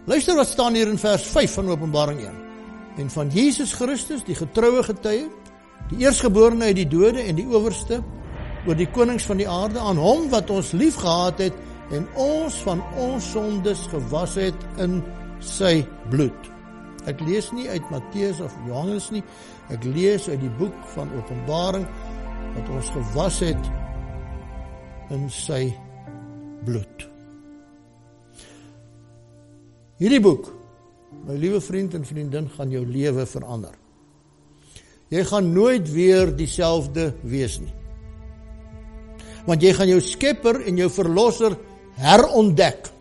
Luister wat staan hier in vers 5 van Openbaring 1. En van Jesus Christus, die getroue getuie, die eerstgeborene uit die dode en die owerste oor die konings van die aarde, aan hom wat ons lief gehad het en ons van ons sondes gewas het in sy bloed. Ek lees nie uit Matteus of Johannes nie, ek lees uit die boek van Openbaring, wat ons gewas het in sy bloed. Hierdie boek, my liewe vriend en vriendin, gaan jou lewe verander. Jy gaan nooit weer dieselfde wees nie. Want jy gaan jou skepper en jou verlosser herontdek.